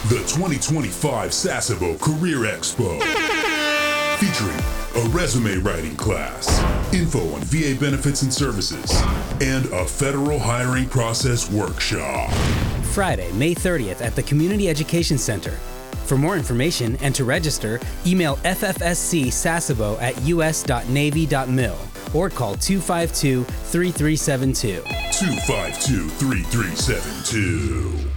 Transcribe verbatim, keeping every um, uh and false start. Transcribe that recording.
The twenty twenty-five Sasebo Career Expo. Featuring a resume writing class, info on V A benefits and services, and a federal hiring process workshop. Friday, May thirtieth at the Community Education Center. For more information and to register, email f f s c sasebo at u s dot navy dot mil or call two five two, three three seven two. two five two, three three seven two.